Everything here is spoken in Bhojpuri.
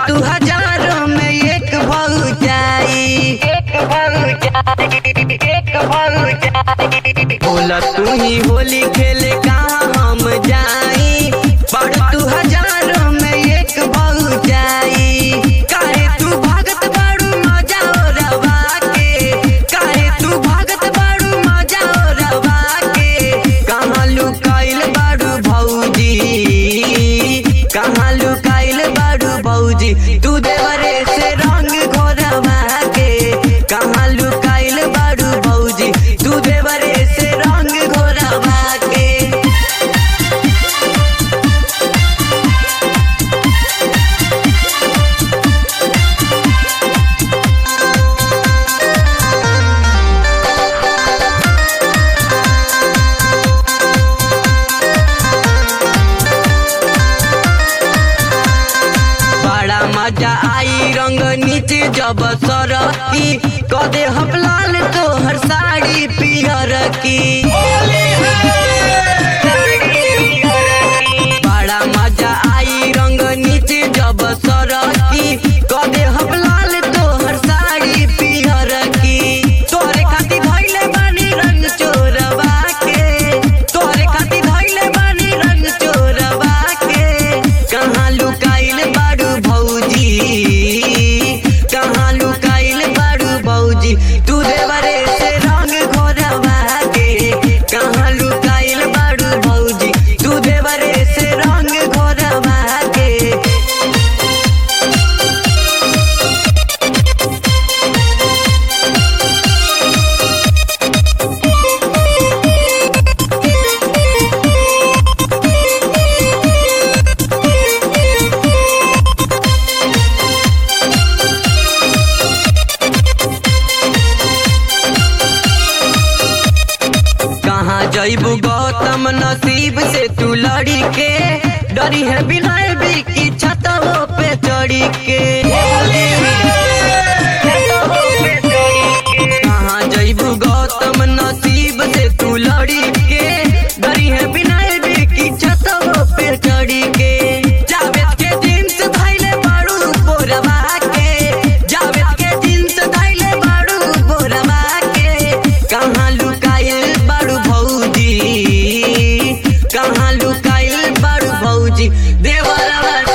तू हजारों में एक भौजाई बोला तू ही होली खेले कहाँ हम जाई बड़ तू हजारों में एक भौजाई काहे तू भागत बाड़ू मजा ओ रवा के काहे तू भागत बाड़ू मजा ओ रवा के कहाँ लुकाइल बाड़ू भौजी कहाँ लुकाइल बाड़ू भौजी तू देवरे से रंग घोरवा के कहाँ लुकाइल बाड़ू भौजी तू देवरे से रंग घोरवा के बड़ा मजा आई रंग नीचे जब सरकी कदे हम लाल तोहर साड़ी पियर की बड़ा मजा आई रंग नीचे जब सरकी कदे हम लाल तोहर साड़ी पियर की तोरे खातिर धइले बानी रंग चोरवा के तोरे खातिर धइले बानी रंग चोरवा के कहाँ लुकाइल बाड़ू भौजी कहाँ लुकाइल बाड़ू भौजी तू देवरे से रंग घोरवा के कहाँ लुकाइल बाड़ू भौजी तू देवरे से रंग घोरवा के कहाँ जइबू गौतम नसीब से तू लड़ी के डरी है बिना की छतों पे चढ़ी के कहाँ जइबू गौतम नसीब से तू लड़ी के डरी है बिना की छतों पे चढ़ी के जावेद के जींस धइले बाड़ू बोरवा के जावेद के जींस धइले बाड़ू बोरवा के कहाँ लुकाइल बाड़ू भौजी कहाँ लुकाइल बाड़ू भौजी देवरा